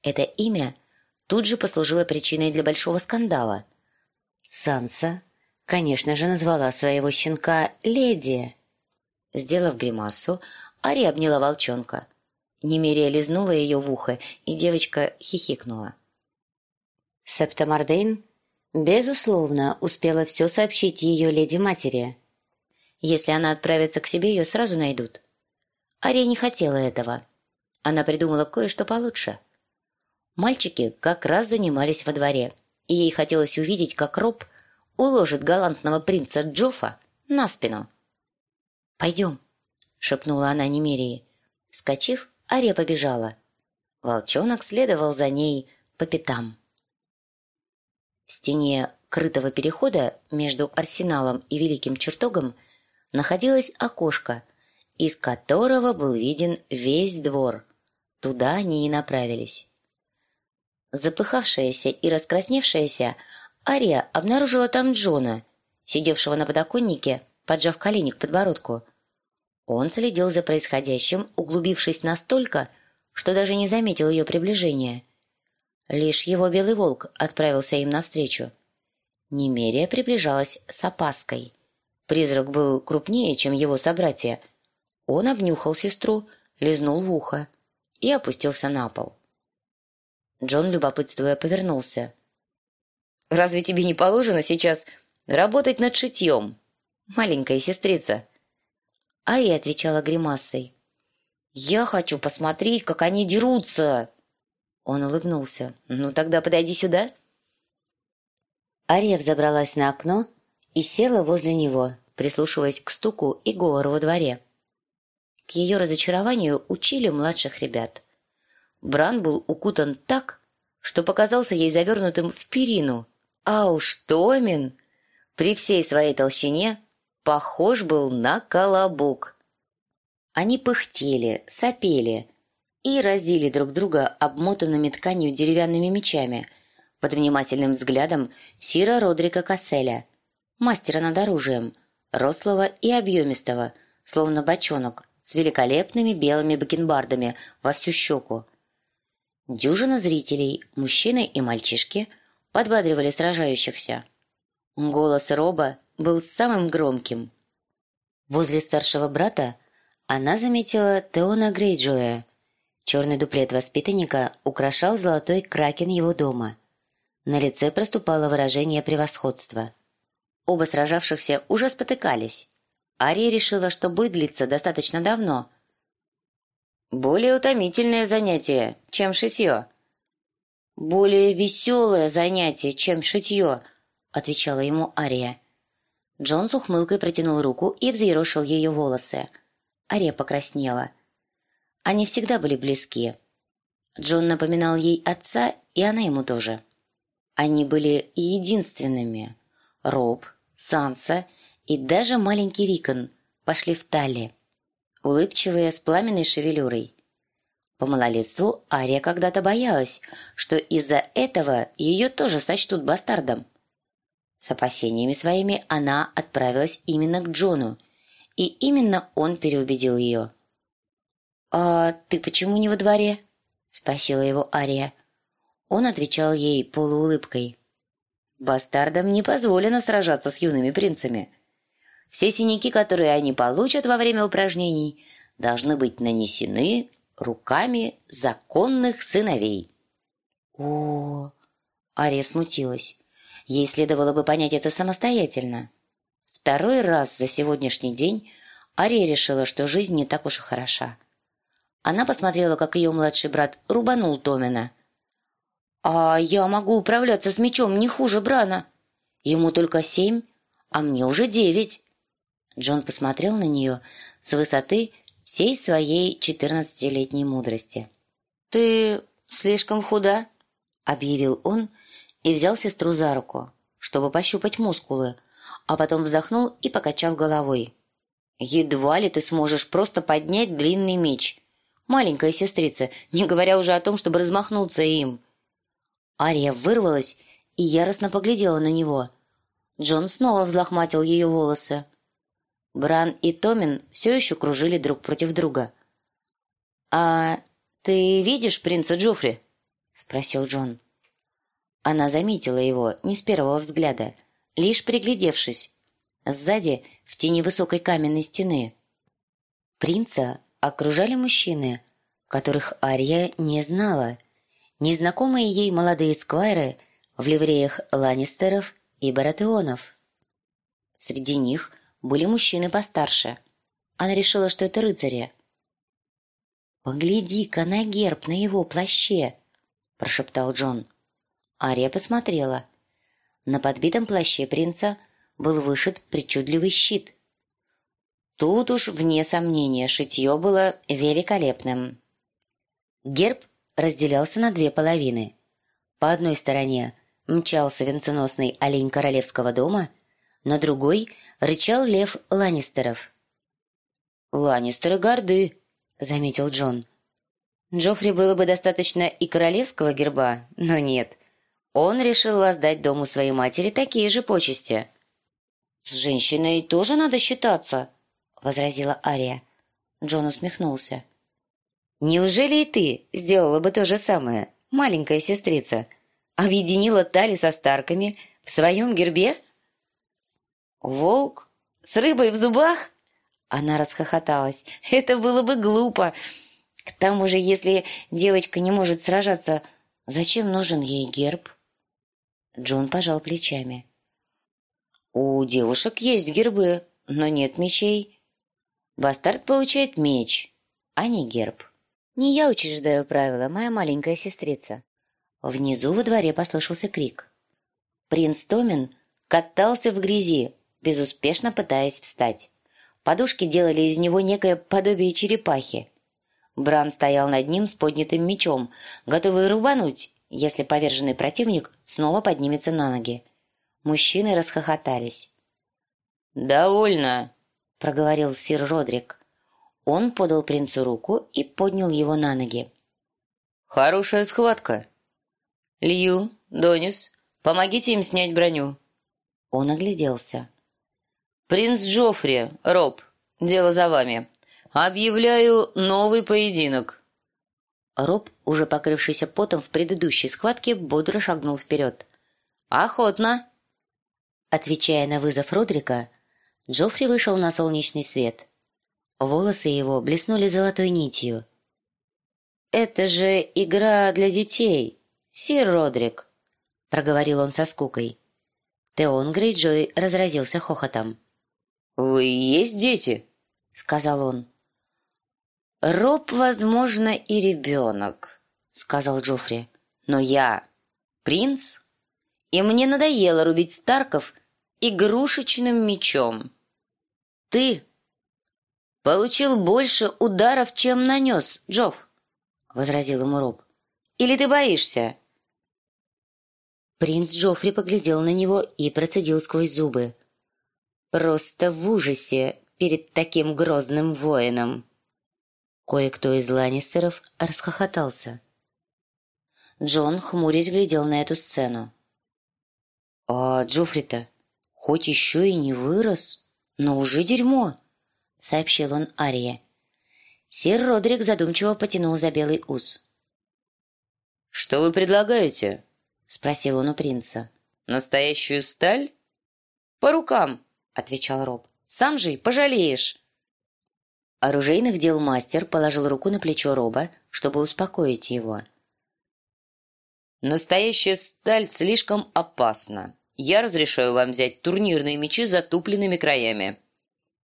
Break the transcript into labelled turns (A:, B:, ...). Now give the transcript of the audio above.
A: Это имя тут же послужило причиной для большого скандала. Санса, конечно же, назвала своего щенка «Леди». Сделав гримасу, Ария обняла волчонка. Немерия лизнула ее в ухо, и девочка хихикнула. Септа Мордейн, безусловно, успела все сообщить ее леди-матери. Если она отправится к себе, ее сразу найдут. Ария не хотела этого. Она придумала кое-что получше. Мальчики как раз занимались во дворе, и ей хотелось увидеть, как Роб уложит галантного принца Джоффа на спину. «Пойдем», — шепнула она Немерии. Вскочив, Ария побежала. Волчонок следовал за ней по пятам. В стене крытого перехода между арсеналом и Великим чертогом находилось окошко, из которого был виден весь двор. Туда они и направились. Запыхавшаяся и раскрасневшаяся, Ария обнаружила там Джона, сидевшего на подоконнике, поджав колени к подбородку. Он следил за происходящим, углубившись настолько, что даже не заметил ее приближения. Лишь его белый волк отправился им навстречу. Немерия приближалась с опаской. Призрак был крупнее, чем его собратья. Он обнюхал сестру, лизнул в ухо и опустился на пол. Джон, любопытствуя, повернулся. «Разве тебе не положено сейчас работать над шитьем, маленькая сестрица?» Ария отвечала гримасой. «Я хочу посмотреть, как они дерутся!» Он улыбнулся. «Ну тогда подойди сюда». Ария взобралась на окно и села возле него, прислушиваясь к стуку и говору во дворе. К ее разочарованию учили младших ребят. Бран был укутан так, что показался ей завернутым в перину, а уж Томин при всей своей толщине похож был на колобок. Они пыхтели, сопели и разили друг друга обмотанными тканью деревянными мечами под внимательным взглядом сира Родрика Касселя, мастера над оружием, рослого и объемистого, словно бочонок, с великолепными белыми бакенбардами во всю щеку. Дюжина зрителей, мужчины и мальчишки, подбадривали сражающихся. Голос Роба был самым громким. Возле старшего брата она заметила Теона Грейджоя. Черный дуплет воспитанника украшал золотой кракен его дома. На лице проступало выражение превосходства. Оба сражавшихся уже спотыкались. Ария решила, что бой длится достаточно давно. «Более утомительное занятие, чем шитье». «Более веселое занятие, чем шитье», — отвечала ему Ария. Джон с ухмылкой протянул руку и взъерошил ее волосы. Ария покраснела. Они всегда были близки. Джон напоминал ей отца, и она ему тоже. Они были единственными. Роб, Санса и даже маленький Рикон пошли в Талли, улыбчивые, с пламенной шевелюрой. По малолетству Ария когда-то боялась, что из-за этого ее тоже сочтут бастардом. С опасениями своими она отправилась именно к Джону, и именно он переубедил ее. «А ты почему не во дворе?» — спросила его Ария. Он отвечал ей полуулыбкой. «Бастардам не позволено сражаться с юными принцами. Все синяки, которые они получат во время упражнений, должны быть нанесены руками законных сыновей». «О-о-о!» Ария смутилась. Ей следовало бы понять это самостоятельно. Второй раз за сегодняшний день Ария решила, что жизнь не так уж и хороша. Она посмотрела, как ее младший брат рубанул Томина. «А я могу управляться с мечом не хуже Брана. Ему только 7, а мне уже 9». Джон посмотрел на нее с высоты всей своей 14-летней мудрости. «Ты слишком худа», — объявил он и взял сестру за руку, чтобы пощупать мускулы, а потом вздохнул и покачал головой. «Едва ли ты сможешь просто поднять длинный меч, маленькая сестрица, не говоря уже о том, чтобы размахнуться им». Ария вырвалась и яростно поглядела на него. Джон снова взлохматил ее волосы. Бран и Томин все еще кружили друг против друга. «А ты видишь принца Джоффри?» — спросил Джон. Она заметила его не с первого взгляда, лишь приглядевшись. Сзади, в тени высокой каменной стены. Принца окружали мужчины, которых Ария не знала. Незнакомые ей молодые сквайры в ливреях Ланнистеров и Баратеонов. Среди них были мужчины постарше. Она решила, что это рыцари. «Погляди-ка на герб на его плаще!» – прошептал Джон. Ария посмотрела. На подбитом плаще принца был вышит причудливый щит. Тут уж, вне сомнения, шитье было великолепным. Герб разделялся на две половины. По одной стороне мчался венценосный олень королевского дома, на другой рычал лев Ланнистеров. «Ланнистеры горды», — заметил Джон. Джоффри было бы достаточно и королевского герба, но нет. Он решил воздать дому своей матери такие же почести. «С женщиной тоже надо считаться», — возразила Ария. Джон усмехнулся. «Неужели и ты сделала бы то же самое, маленькая сестрица? Объединила Тали со Старками в своем гербе?» «Волк? С рыбой в зубах?» Она расхохоталась. «Это было бы глупо. К тому же, если девочка не может сражаться, зачем нужен ей герб?» Джон пожал плечами. «У девушек есть гербы, но нет мечей. Бастард получает меч, а не герб. Не я учреждаю правила, моя маленькая сестрица». Внизу во дворе послышался крик. Принц Томин катался в грязи, безуспешно пытаясь встать. Подушки делали из него некое подобие черепахи. Бран стоял над ним с поднятым мечом, готовый рубануть, если поверженный противник снова поднимется на ноги. Мужчины расхохотались. «Довольно», — проговорил сир Родрик. Он подал принцу руку и поднял его на ноги. «Хорошая схватка. Лью, Донис, помогите им снять броню». Он огляделся. «Принц Джоффри, Роб, дело за вами. Объявляю новый поединок». Роб, уже покрывшийся потом в предыдущей схватке, бодро шагнул вперед. «Охотно!» Отвечая на вызов Родрика, Джоффри вышел на солнечный свет. Волосы его блеснули золотой нитью. «Это же игра для детей, сир Родрик», — проговорил он со скукой. Теон Грейджой разразился хохотом. «Вы и есть дети», — сказал он. «Роб, возможно, и ребенок», — сказал Джоффри. «Но я принц, и мне надоело рубить Старков игрушечным мечом. Ты получил больше ударов, чем нанес, Джофф», — возразил ему Роб. «Или ты боишься?» Принц Джоффри поглядел на него и процедил сквозь зубы. «Просто в ужасе перед таким грозным воином». Кое-кто из Ланнистеров расхохотался. Джон, хмурясь, глядел на эту сцену. «А Джоффри-то хоть еще и не вырос, но уже дерьмо», — сообщил он Арии. Сир Родрик задумчиво потянул за белый ус. «Что вы предлагаете?» — спросил он у принца. «Настоящую сталь?» «По рукам», — отвечал Роб. «Сам же пожалеешь». Оружейных дел мастер положил руку на плечо Роба, чтобы успокоить его. «Настоящая сталь слишком опасна. Я разрешаю вам взять турнирные мечи с затупленными краями».